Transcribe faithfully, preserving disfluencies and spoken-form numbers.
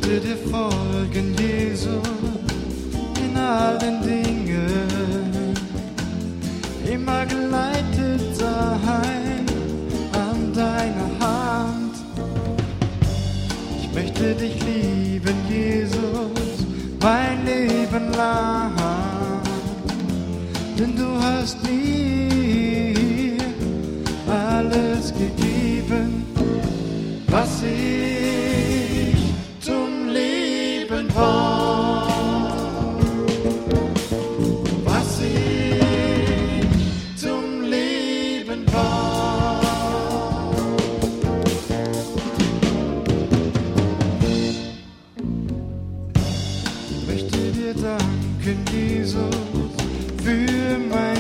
möchte dir folgen, Jesus, in allen Dingen, immer geleitet sein an deiner Hand. Ich möchte dich lieben, Jesus, mein Leben lang, denn du hast mir alles gegeben, was ich zum Leben brauch, was ich zum Leben brauch. Ich möchte dir danken, Jesus, für mein